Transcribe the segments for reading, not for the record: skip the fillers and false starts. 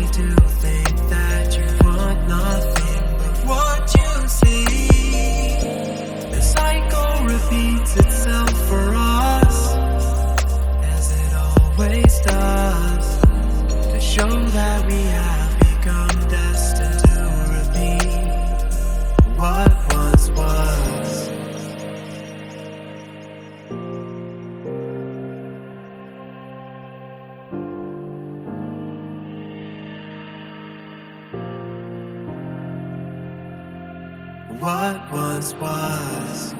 me to think that you want nothing but what you see. The cycle repeats itself for us, as it always does, to show that we have become destined to repeat what once was. What once was.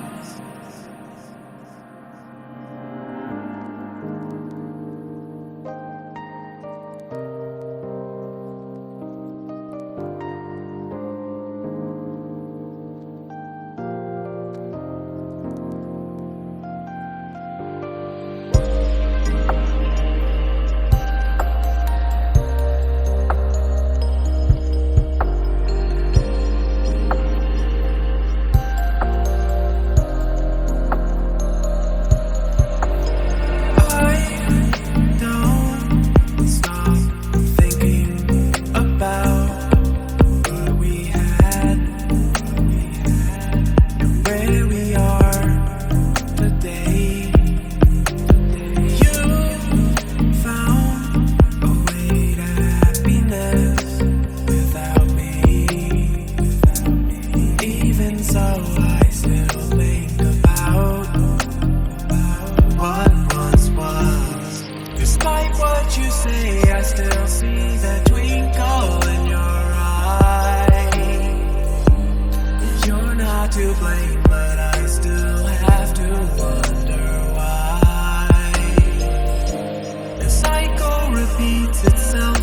You say, I still see that twinkle in your eye. You're not to blame, but I still have to wonder why. The cycle repeats itself